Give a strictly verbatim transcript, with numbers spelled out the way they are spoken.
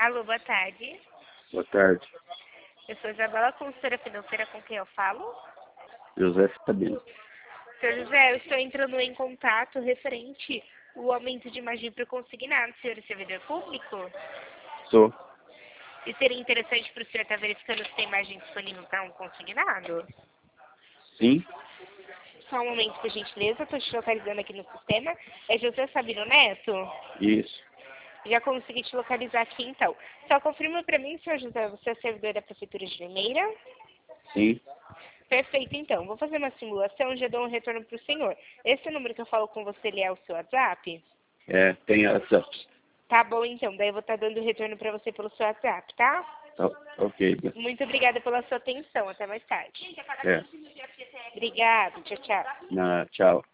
Alô, boa tarde. Boa tarde. Eu sou Isabela, consultora financeira, com quem eu falo. José Sabino. Senhor José, eu estou entrando em contato referente ao aumento de margem para o consignado, senhor servidor público. Sou. E seria interessante para o senhor estar verificando se tem margem disponível para um consignado? Sim. Só um momento, por gentileza, estou te localizando aqui no sistema. É José Sabino Neto? Isso. Já consegui te localizar aqui, então. Só confirma para mim, senhor José, você é servidor da Prefeitura de Limeira? Sim. Perfeito, então. Vou fazer uma simulação e já dou um retorno para o senhor. Esse número que eu falo com você, ele é o seu WhatsApp? É, tem WhatsApp. Tá bom, então. Daí eu vou estar dando retorno para você pelo seu WhatsApp, tá? Tá, ok. Muito obrigada pela sua atenção. Até mais tarde. É. Obrigada. Tchau, tchau. Na, tchau.